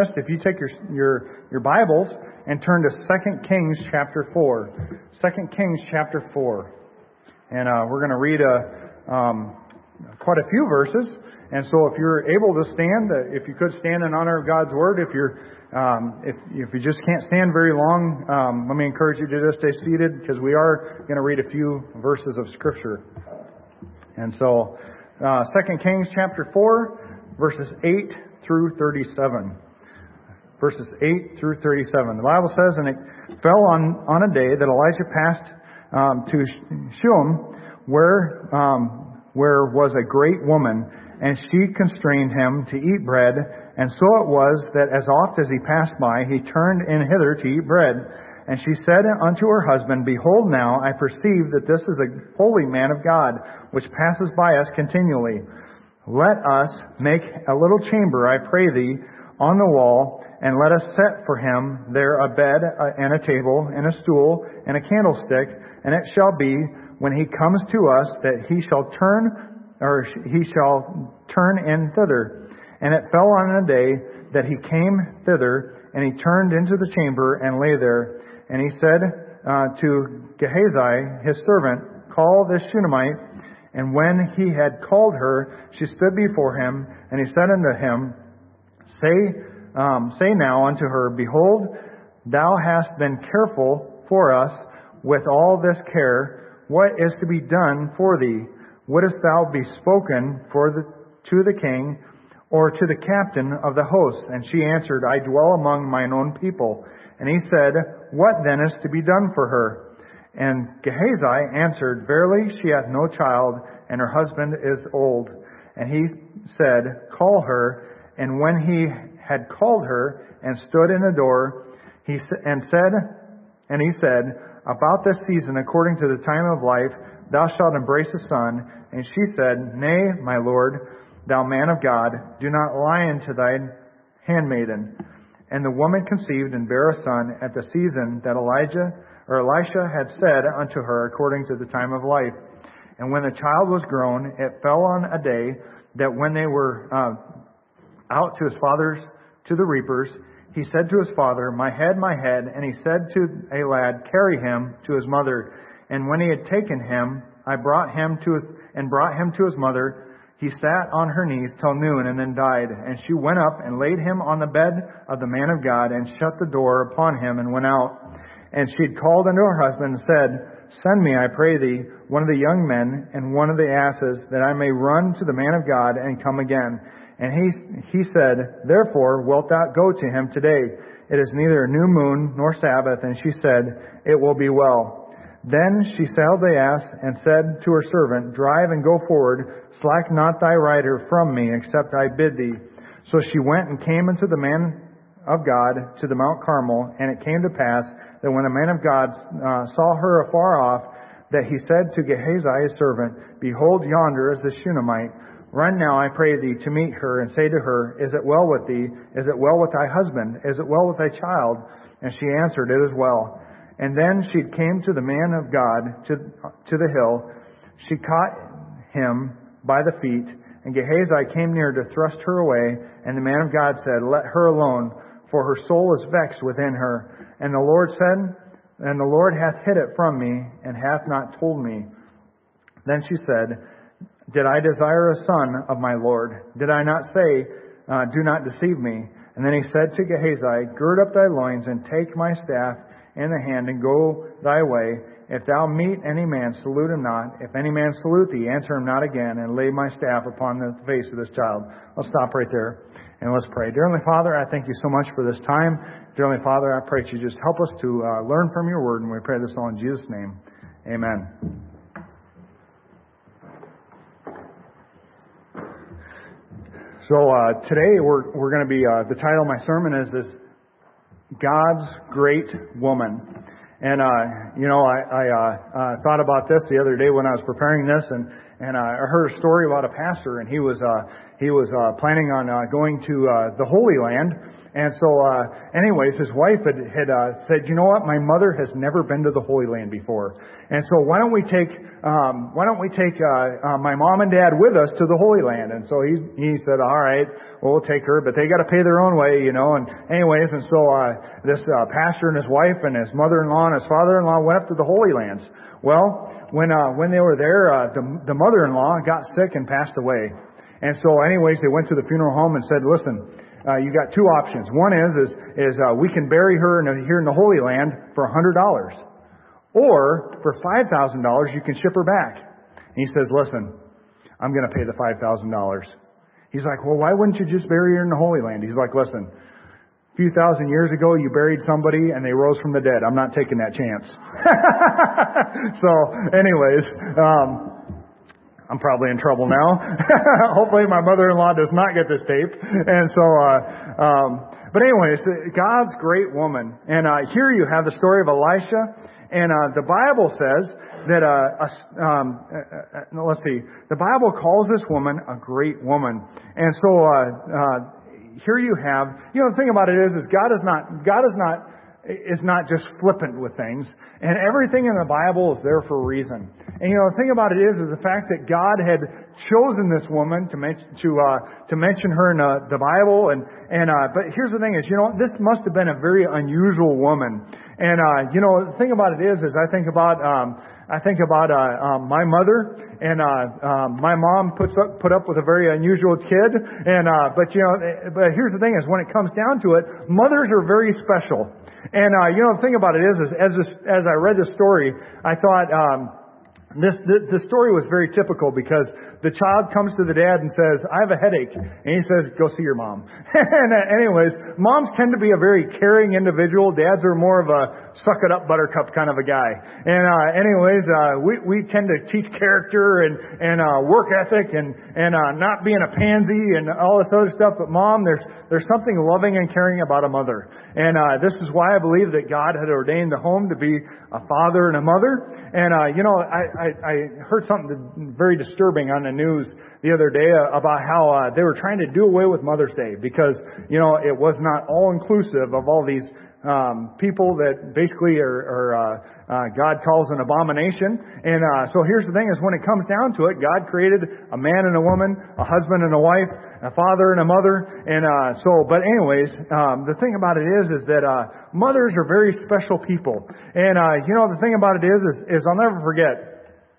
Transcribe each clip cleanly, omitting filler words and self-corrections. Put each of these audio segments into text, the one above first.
if you take your Bibles and turn to 2 Kings chapter 4. 2 Kings chapter 4. And we're going to read quite a few verses. And so if you're able to stand, if you could stand in honor of God's Word, if you just can't stand very long, let me encourage you to just stay seated, because we are going to read a few verses of Scripture. And so 2 Kings chapter 4, verses 8 through 37. Verses 8 through 37. The Bible says, "And it fell on a day that Elijah passed to Shunem, where was a great woman, and she constrained him to eat bread. And so it was that as oft as he passed by, he turned in hither to eat bread. And she said unto her husband, Behold now, I perceive that this is a holy man of God, which passes by us continually. Let us make a little chamber, I pray thee, on the wall, and let us set for him there a bed and a table and a stool and a candlestick. And it shall be, when he comes to us, that he shall turn in thither. And it fell on a day that he came thither, and he turned into the chamber and lay there. And he said to Gehazi, his servant, Call this Shunammite. And when he had called her, she stood before him, and he said unto him, Say now unto her, Behold, thou hast been careful for us with all this care. What is to be done for thee? Wouldest thou be spoken to the king, or to the captain of the host? And she answered, I dwell among mine own people. And he said, What then is to be done for her? And Gehazi answered, Verily, she hath no child, and her husband is old. And he said, Call her. And when he had called her and stood in the door, he said, About this season, according to the time of life, thou shalt embrace a son. And she said, Nay, my lord, thou man of God, do not lie unto thy handmaiden. And the woman conceived and bare a son at the season that Elisha had said unto her, according to the time of life. And when the child was grown, it fell on a day that when they were out to his father's, to the reapers, he said to his father, My head, my head. And he said to a lad, Carry him to his mother. And when he had taken him, I brought him to his mother. He sat on her knees till noon, and then died. And she went up and laid him on the bed of the man of God, and shut the door upon him, and went out. And she had called unto her husband, and said, Send me, I pray thee, one of the young men, and one of the asses, that I may run to the man of God, and come again. And he said, Therefore wilt thou go to him today? It is neither new moon nor Sabbath. And she said, It will be well. Then she saddled the ass, and said to her servant, Drive and go forward, slack not thy rider from me, except I bid thee. So she went and came unto the man of God to the Mount Carmel. And it came to pass that when the man of God saw her afar off, that he said to Gehazi his servant, Behold, yonder is the Shunammite. Run now, I pray thee, to meet her, and say to her, Is it well with thee? Is it well with thy husband? Is it well with thy child? And she answered, It is well. And then she came to the man of God to the hill. She caught him by the feet, and Gehazi came near to thrust her away. And the man of God said, Let her alone, for her soul is vexed within her. And the Lord said, And the Lord hath hid it from me, and hath not told me. Then she said, Did I desire a son of my Lord? Did I not say, Do not deceive me? And then he said to Gehazi, Gird up thy loins, and take my staff in the hand, and go thy way. If thou meet any man, salute him not. If any man salute thee, answer him not again, and lay my staff upon the face of this child. I'll stop right there, and let's pray. Dear Heavenly Father, I thank you so much for this time. Dear Heavenly Father, I pray that you just help us to learn from your word, and we pray this all in Jesus' name. Amen. So today we're going to be, the title of my sermon is God's Great Woman. And, I thought about this the other day when I was preparing this, and I heard a story about a pastor, and he was he was planning on going to the Holy Land. And so, anyways, his wife had said, you know what, my mother has never been to the Holy Land before. And so why don't we take my mom and dad with us to the Holy Land? And so he said, all right, well, we'll take her, but they got to pay their own way, you know. And anyways, and so, this pastor and his wife and his mother-in-law and his father-in-law went up to the Holy Lands. Well, when they were there, the mother-in-law got sick and passed away. And so anyways, they went to the funeral home and said, listen, you got two options. One is we can bury her here in the Holy Land for $100. Or for $5,000, you can ship her back. And he says, listen, I'm going to pay the $5,000. He's like, well, why wouldn't you just bury her in the Holy Land? He's like, listen, a few thousand years ago, you buried somebody and they rose from the dead. I'm not taking that chance. So anyways, I'm probably in trouble now. Hopefully my mother-in-law does not get this tape. And so, but anyways, God's great woman. And here you have the story of Elisha. And the Bible says that, let's see, the Bible calls this woman a great woman. And so, here you have, the thing about it is God is not just flippant with things, and everything in the Bible is there for a reason. And the thing about it is the fact that God had chosen this woman to mention her in the Bible, but here's the thing is, this must have been a very unusual woman. And the thing about it is I think about my mother, and my mom put up with a very unusual kid, and but here's the thing is when it comes down to it, mothers are very special. And the thing about it is as I read this story, I thought the story was very typical, because the child comes to the dad and says, I have a headache. And he says, go see your mom. And anyways, moms tend to be a very caring individual. Dads are more of a suck it up buttercup kind of a guy. And anyways, we tend to teach character and work ethic and not being a pansy and all this other stuff. But mom, there's something loving and caring about a mother. And this is why I believe that God had ordained the home to be a father and a mother. And I heard something very disturbing on the news the other day about how they were trying to do away with Mother's Day because it was not all inclusive of all these people that basically are God calls an abomination. And so here's the thing is when it comes down to it, God created a man and a woman, a husband and a wife, a father and a mother. And but anyways, the thing about it is that mothers are very special people. And the thing about it is I'll never forget,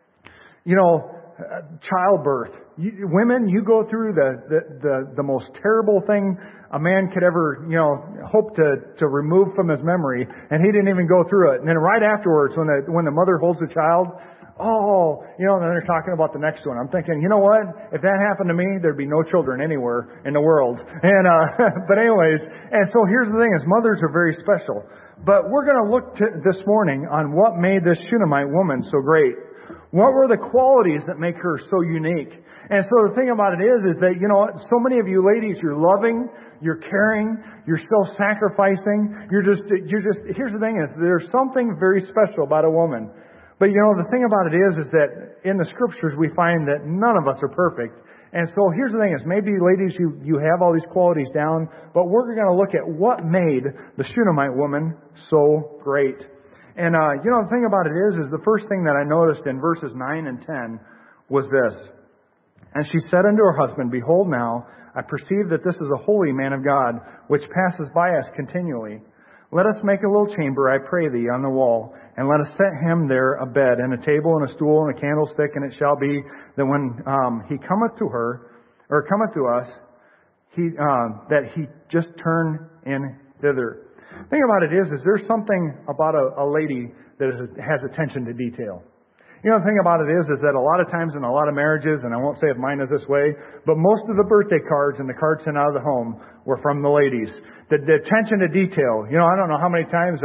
childbirth. Women, you go through the most terrible thing a man could ever, hope to remove from his memory, and he didn't even go through it. And then right afterwards, when the mother holds the child, then they're talking about the next one. I'm thinking, you know what? If that happened to me, there'd be no children anywhere in the world. And but anyways, and so here's the thing: is mothers are very special. But we're going to look this morning on what made this Shunammite woman so great. What were the qualities that make her so unique? And so the thing about it is that, so many of you ladies, you're loving, you're caring, you're self-sacrificing, you're just, here's the thing is, there's something very special about a woman. But the thing about it is that in the scriptures we find that none of us are perfect. And so here's the thing is, maybe ladies, you have all these qualities down, but we're going to look at what made the Shunammite woman so great. And, the thing about it is the first thing that I noticed in verses 9 and 10 was this. And she said unto her husband, Behold now, I perceive that this is a holy man of God, which passes by us continually. Let us make a little chamber, I pray thee, on the wall, and let us set him there a bed, and a table, and a stool, and a candlestick, and it shall be that when he cometh to her, or cometh to us, that he just turn in thither. The thing about it is there's something about a lady that has attention to detail. The thing about it is that a lot of times in a lot of marriages, and I won't say if mine is this way, but most of the birthday cards and the cards sent out of the home were from the ladies. The attention to detail. I don't know how many times,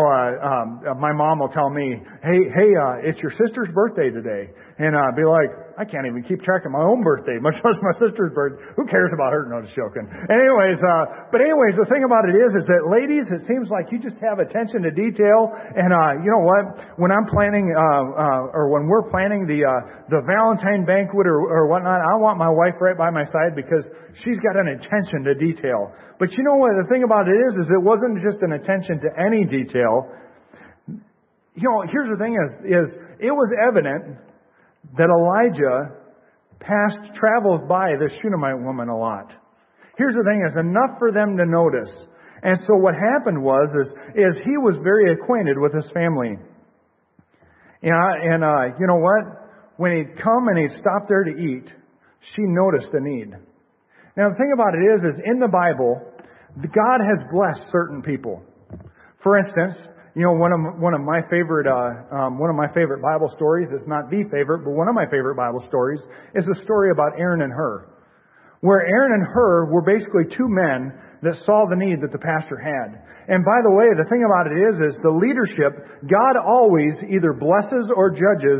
my mom will tell me, hey, it's your sister's birthday today. And I'll be like, I can't even keep track of my own birthday, much less my sister's birthday. Who cares about her? No, just joking. Anyways, the thing about it is that ladies, it seems like you just have attention to detail. And, you know what? When I'm planning, or when we're planning the Valentine banquet or whatnot, I want my wife right by my side because she's got an attention to detail. But you know what? The thing about it is it wasn't just an attention to any detail. You know, here's the thing is it was evident that Elijah traveled by the Shunammite woman a lot. Here's the thing, is enough for them to notice. And so what happened is he was very acquainted with his family. You know what? When he'd come and he'd stop there to eat, she noticed a need. Now the thing about it is in the Bible, God has blessed certain people. For instance, you know, one of my favorite Bible stories, it's not the favorite, but one of my favorite Bible stories is the story about Aaron and Hur. Where Aaron and Hur were basically two men that saw the need that the pastor had. And by the way, the thing about it is the leadership, God always either blesses or judges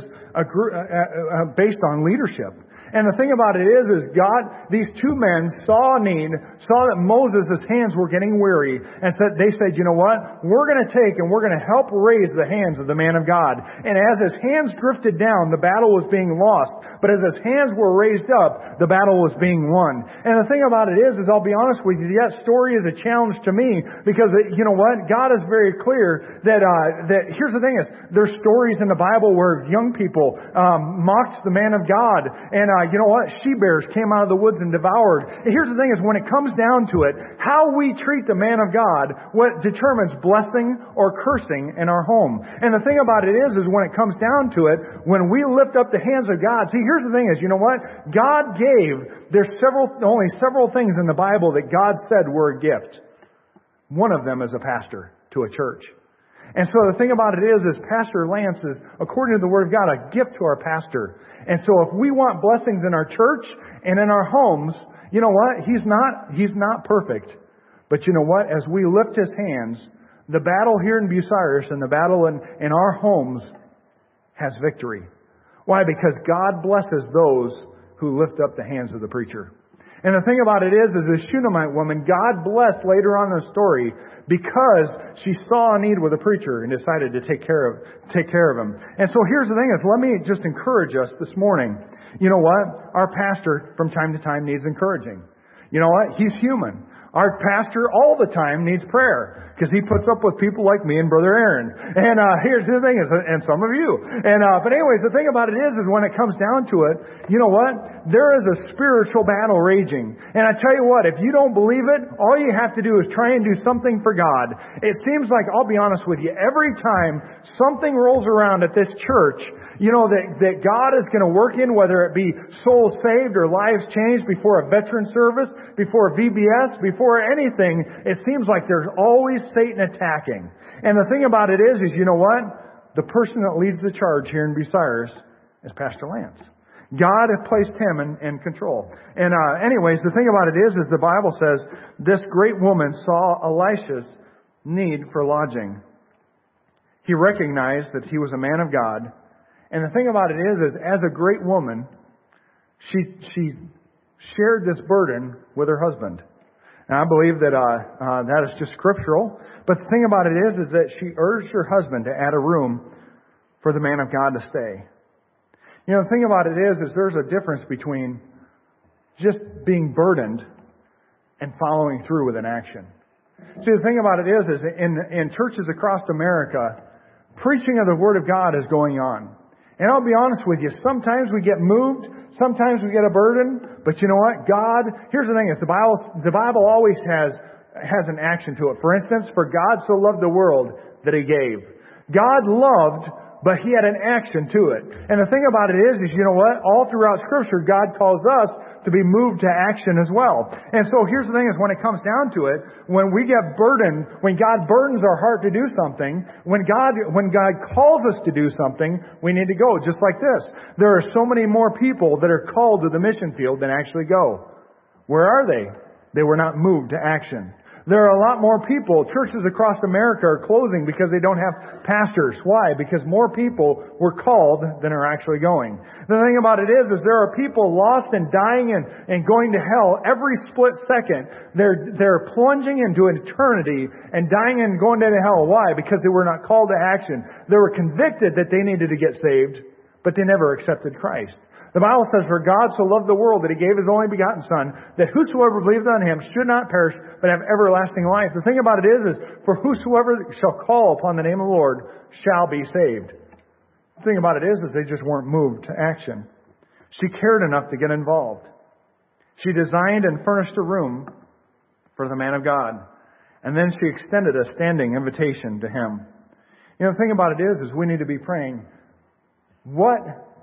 based on leadership. And the thing about it is God, these two men saw a need, saw that Moses' hands were getting weary, and they said, you know what? We're going to take and we're going to help raise the hands of the man of God. And as his hands drifted down, the battle was being lost. But as his hands were raised up, the battle was being won. And the thing about it is I'll be honest with you, that story is a challenge to me because, you know what? God is very clear that here's the thing is, there's stories in the Bible where young people mocked the man of God. And you know what? She-bears came out of the woods and devoured. And here's the thing is when it comes down to it, how we treat the man of God, what determines blessing or cursing in our home. And the thing about it is when it comes down to it, when we lift up the hands of God, see, here's the thing is, you know what? God there's only several things in the Bible that God said were a gift. One of them is a pastor to a church. And so the thing about it is Pastor Lance is, according to the Word of God, a gift to our pastor. And so if we want blessings in our church and in our homes, you know what? He's not perfect. But you know what? As we lift his hands, the battle here in Bucyrus and the battle in our homes has victory. Why? Because God blesses those who lift up the hands of the preacher. And the thing about it is the Shunammite woman, God blessed later on in the story because she saw a need with a preacher and decided to take care of him. And so here's the thing is, let me just encourage us this morning. You know what? Our pastor from time to time needs encouraging. You know what? He's human. Our pastor all the time needs prayer because he puts up with people like me and Brother Aaron. And here's the thing is, and some of you. But anyways, the thing about it is when it comes down to it, you know what? There is a spiritual battle raging. And I tell you what, if you don't believe it, all you have to do is try and do something for God. It seems like, I'll be honest with you, every time something rolls around at this church, you know, that God is going to work in, whether it be souls saved or lives changed before a veteran service, before VBS, before anything, it seems like there's always Satan attacking. And the thing about it is you know what? The person that leads the charge here in Bucyrus is Pastor Lance. God has placed him in control. And anyways, the thing about it is the Bible says this great woman saw Elisha's need for lodging. He recognized that he was a man of God. And the thing about it is as a great woman, she shared this burden with her husband. And I believe that that is just scriptural. But the thing about it is that she urged her husband to add a room for the man of God to stay. You know, the thing about it is there's a difference between just being burdened and following through with an action. See, the thing about it is in churches across America, preaching of the Word of God is going on. And I'll be honest with you, sometimes we get moved, sometimes we get a burden, but you know what? God, here's the thing is the Bible always has an action to it. For instance, for God so loved the world that He gave. God loved, but He had an action to it. And the thing about it is you know what? All throughout Scripture, God calls us to be moved to action as well. And so here's the thing is when it comes down to it, when we get burdened, when God burdens our heart to do something, when God calls us to do something, we need to go. Just like this. There are so many more people that are called to the mission field than actually go. Where are they? They were not moved to action. There are a lot more people. Churches across America are closing because they don't have pastors. Why? Because more people were called than are actually going. The thing about it is there are people lost and dying and going to hell every split second. They're plunging into an eternity and dying and going to hell. Why? Because they were not called to action. They were convicted that they needed to get saved, but they never accepted Christ. The Bible says, "For God so loved the world that He gave His only begotten Son, that whosoever believes on Him should not perish, but have everlasting life." The thing about it is for whosoever shall call upon the name of the Lord shall be saved. The thing about it is they just weren't moved to action. She cared enough to get involved. She designed and furnished a room for the man of God. And then she extended a standing invitation to him. The thing about it is we need to be praying, what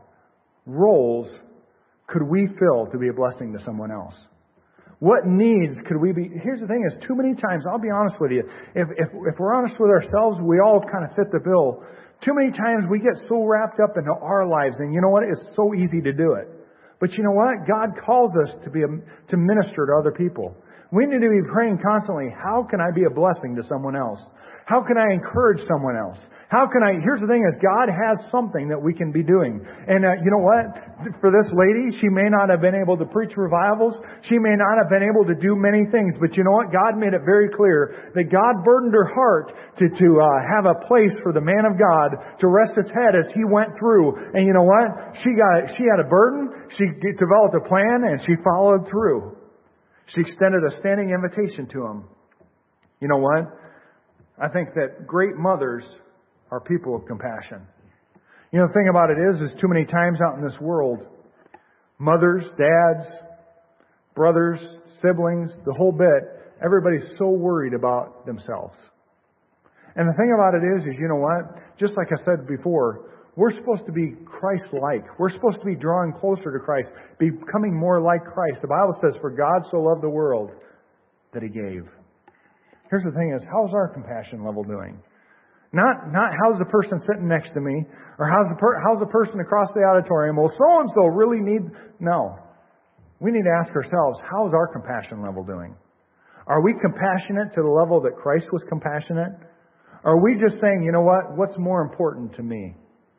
roles could we fill to be a blessing to someone else? What needs could we be? Here's the thing is, too many times, I'll be honest with you, if we're honest with ourselves, we all kind of fit the bill. Too many times we get so wrapped up into our lives, and you know what? It's so easy to do it. But you know what? God calls us to minister to other people. We need to be praying constantly, how can I be a blessing to someone else? How can I encourage someone else? Here's the thing is, God has something that we can be doing. And you know what? For this lady, she may not have been able to preach revivals. She may not have been able to do many things. But you know what? God made it very clear that God burdened her heart to have a place for the man of God to rest his head as he went through. And you know what? She had a burden. She developed a plan and she followed through. She extended a standing invitation to him. You know what? I think that great mothers are people of compassion. The thing about it is too many times out in this world, mothers, dads, brothers, siblings, the whole bit, everybody's so worried about themselves. And the thing about it is you know what? Just like I said before, we're supposed to be Christ-like. We're supposed to be drawing closer to Christ, becoming more like Christ. The Bible says, "For God so loved the world that He gave." Here's the thing is, how's our compassion level doing? Not how's the person sitting next to me, or how's the person across the auditorium. Well, so-and-so really need... No. We need to ask ourselves, how's our compassion level doing? Are we compassionate to the level that Christ was compassionate? Are we just saying, you know what? What's more important to me?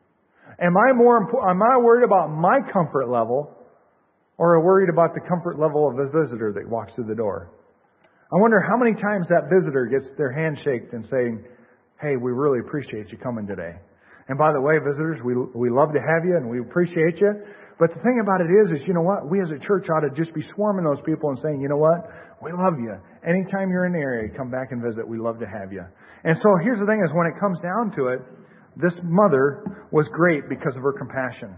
Am I worried about my comfort level, or worried about the comfort level of the visitor that walks through the door? I wonder how many times that visitor gets their hand shaked and saying, "Hey, we really appreciate you coming today. And by the way, visitors, we love to have you and we appreciate you." But the thing about it is you know what? We as a church ought to just be swarming those people and saying, "You know what? We love you. Anytime you're in the area, come back and visit. We love to have you." And so here's the thing is, when it comes down to it, this mother was great because of her compassion.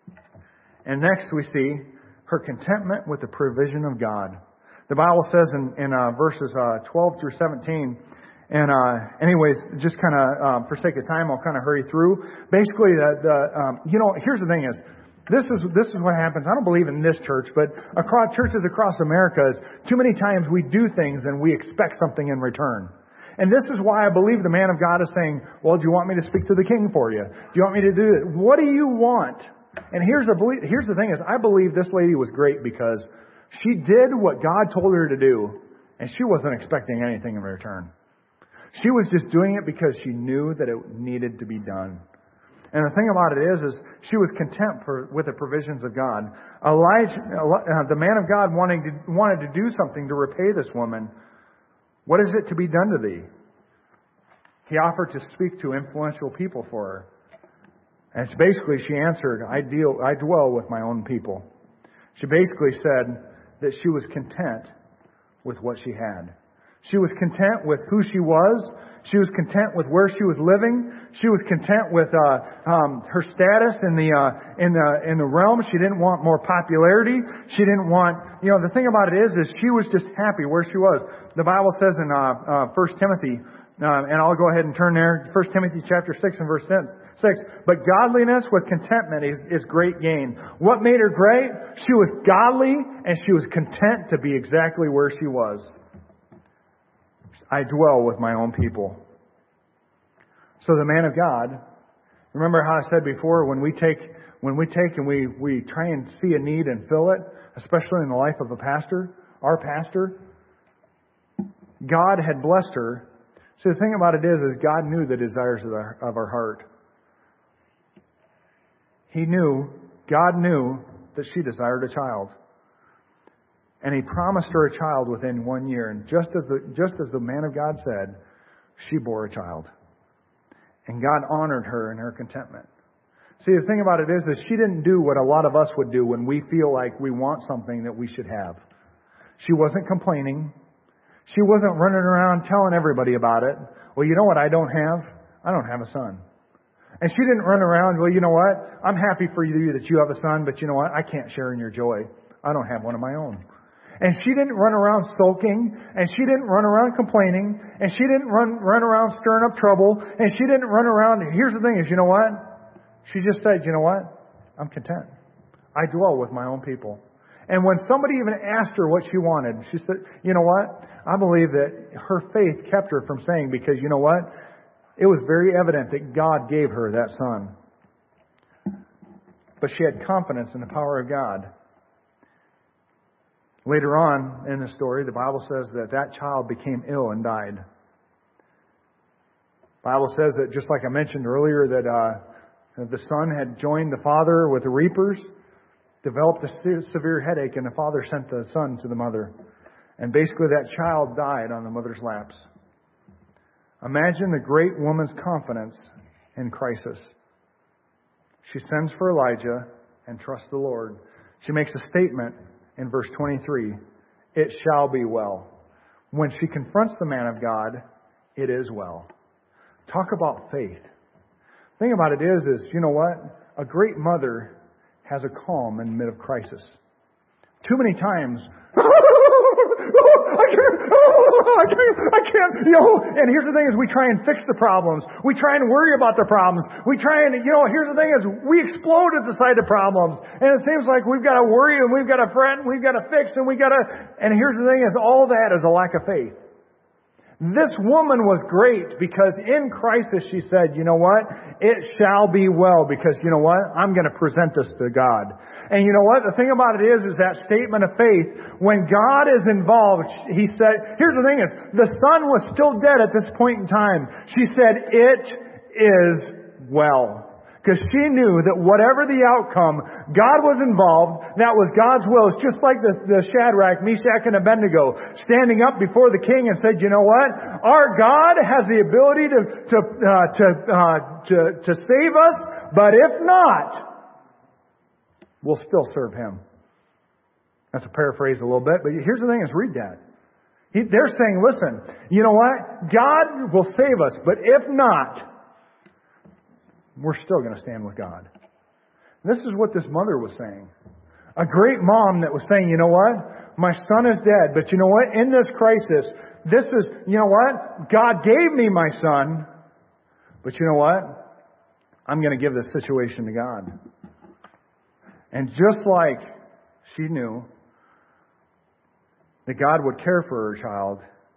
And next we see her contentment with the provision of God. The Bible says in verses 12 through 17, and anyways, just kind of for sake of time, I'll kind of hurry through. Basically, here's the thing is, this is what happens. I don't believe in this church, but across churches across America, is too many times we do things and we expect something in return. And this is why I believe the man of God is saying, "Well, do you want me to speak to the king for you? Do you want me to do it? What do you want?" And here's the thing is, I believe this lady was great because she did what God told her to do, and she wasn't expecting anything in return. She was just doing it because she knew that it needed to be done. And the thing about it is she was content with the provisions of God. Elijah, the man of God, wanted to do something to repay this woman. "What is it to be done to thee?" He offered to speak to influential people for her. And basically she answered, I dwell with my own people." She basically said that she was content with what she had. She was content with who she was. She was content with where she was living. She was content with her status in the realm. She didn't want more popularity. She didn't want, the thing about it is she was just happy where she was. The Bible says in 1 Timothy, and I'll go ahead and turn there, 1 Timothy chapter 6 and verse 6. "But godliness with contentment is great gain." What made her great? She was godly and she was content to be exactly where she was. "I dwell with my own people." So the man of God, remember how I said before, when we take and we try and see a need and fill it, especially in the life of a pastor, our pastor, God had blessed her. So the thing about it is God knew the desires of her heart. God knew that she desired a child. And He promised her a child within 1 year. And just as the man of God said, she bore a child. And God honored her in her contentment. See, the thing about it is she didn't do what a lot of us would do when we feel like we want something that we should have. She wasn't complaining. She wasn't running around telling everybody about it. Well, you know what I don't have? I don't have a son. And she didn't run around, well, you know what? I'm happy for you that you have a son, but you know what? I can't share in your joy. I don't have one of my own. And she didn't run around sulking, and she didn't run around complaining, and she didn't run around stirring up trouble, and she didn't run around. Here's the thing is, you know what? She just said, you know what? I'm content. I dwell with my own people. And when somebody even asked her what she wanted, she said, you know what? I believe that her faith kept her from saying, because you know what? It was very evident that God gave her that son. But she had confidence in the power of God. Later on in the story, the Bible says that child became ill and died. The Bible says that, just like I mentioned earlier, that the son had joined the father with the reapers, developed a severe headache, and the father sent the son to the mother. And basically that child died on the mother's laps. Imagine the great woman's confidence in crisis. She sends for Elijah and trusts the Lord. She makes a statement in verse 23. It shall be well. When she confronts the man of God, it is well. Talk about faith. The thing about it is, you know what? A great mother has a calm in the middle of crisis. Too many times, I can't, and here's the thing is we try and fix the problems. We try and worry about the problems. We try and, here's the thing is we explode at the sight of problems. And it seems like we've got to worry and we've got to fret and we've got to fix and and here's the thing is all that is a lack of faith. This woman was great because in crisis she said, you know what? It shall be well because you know what? I'm going to present this to God. And you know what? The thing about it is that statement of faith, when God is involved, He said, here's the thing is, the son was still dead at this point in time. She said, it is well. Because she knew that whatever the outcome, God was involved. That was God's will. It's just like the Shadrach, Meshach, and Abednego standing up before the king and said, you know what? Our God has the ability to save us, but if not, we'll still serve Him. That's a paraphrase a little bit, but here's the thing is read that. They're saying, listen, you know what? God will save us, but if not, we're still going to stand with God. This is what this mother was saying. A great mom that was saying, you know what? My son is dead, but you know what? In this crisis, you know what? God gave me my son, but you know what? I'm going to give this situation to God. And just like she knew that God would care for her child,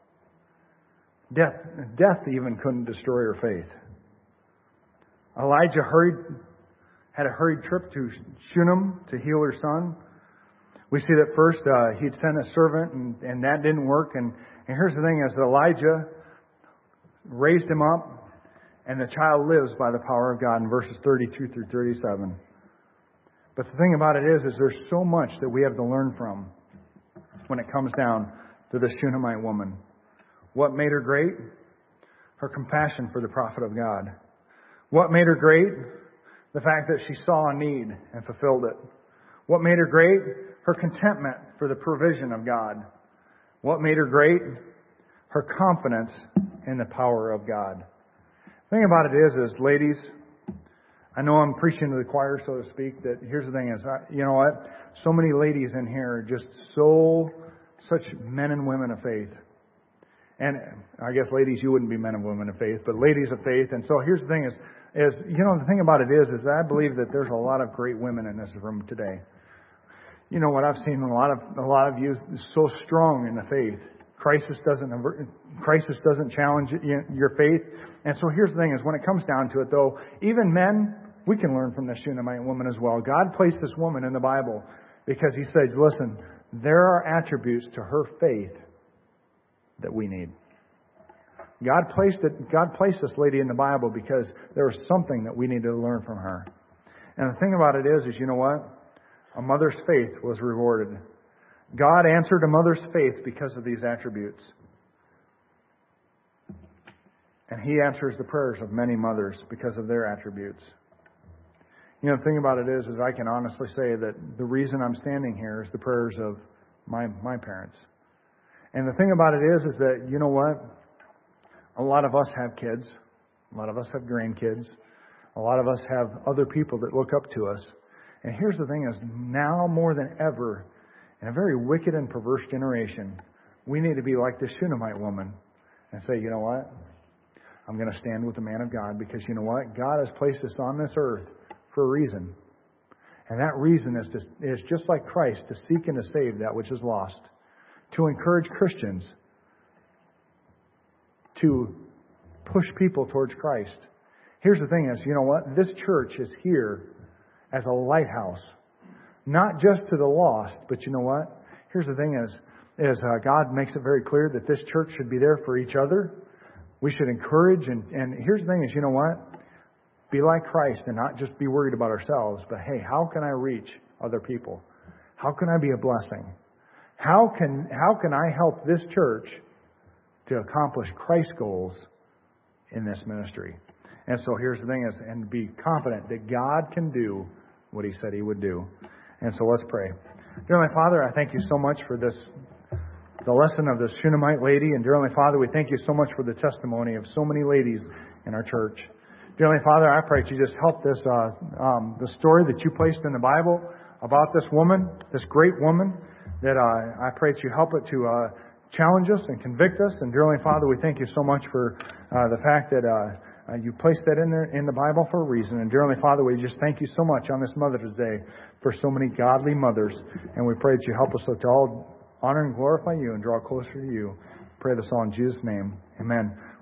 death even couldn't destroy her faith. Elijah had a hurried trip to Shunem to heal her son. We see that first he'd sent a servant and that didn't work. And here's the thing is that Elijah raised him up and the child lives by the power of God in verses 32 through 37. But the thing about it is there's so much that we have to learn from when it comes down to the Shunammite woman. What made her great? Her compassion for the prophet of God. What made her great? The fact that she saw a need and fulfilled it. What made her great? Her contentment for the provision of God. What made her great? Her confidence in the power of God. The thing about it is ladies, I know I'm preaching to the choir, so to speak, that here's the thing is, you know what? So many ladies in here are just such men and women of faith. And I guess ladies, you wouldn't be men and women of faith, but ladies of faith. And so here's the thing is the thing about it is that I believe that there's a lot of great women in this room today. You know what I've seen a lot of you so strong in the faith. Crisis doesn't challenge your faith. And so here's the thing is when it comes down to it though, even men, we can learn from the Shunammite woman as well. God placed this woman in the Bible because He says, listen, there are attributes to her faith that we need. God placed this lady in the Bible because there was something that we needed to learn from her. And the thing about it is you know what? A mother's faith was rewarded. God answered a mother's faith because of these attributes. And He answers the prayers of many mothers because of their attributes. You know, the thing about it is I can honestly say that the reason I'm standing here is the prayers of my parents. And the thing about it is that, you know what? A lot of us have kids. A lot of us have grandkids. A lot of us have other people that look up to us. And here's the thing is, now more than ever, in a very wicked and perverse generation, we need to be like this Shunammite woman and say, you know what? I'm going to stand with the man of God because you know what? God has placed us on this earth for a reason. And that reason is just like Christ, to seek and to save that which is lost. To encourage Christians to push people towards Christ. Here's the thing is, you know what? This church is here as a lighthouse. Not just to the lost, but you know what? Here's the thing is God makes it very clear that this church should be there for each other. We should encourage, and here's the thing is, you know what? Be like Christ and not just be worried about ourselves, but hey, how can I reach other people? How can I be a blessing? How can I help this church to accomplish Christ's goals in this ministry? And so here's the thing is, and be confident that God can do what He said He would do. And so let's pray. Dear Heavenly Father, I thank You so much for the lesson of this Shunammite lady. And dear Heavenly Father, we thank You so much for the testimony of so many ladies in our church. Dear Heavenly Father, I pray that You just help this, the story that You placed in the Bible about this woman, this great woman, that I pray that You help it to challenge us and convict us. And dear Heavenly Father, we thank You so much for the fact that You placed that in there in the Bible for a reason. And dear Heavenly Father, we just thank You so much on this Mother's Day for so many godly mothers. And we pray that You help us to all honor and glorify You and draw closer to You. Pray this all in Jesus' name. Amen.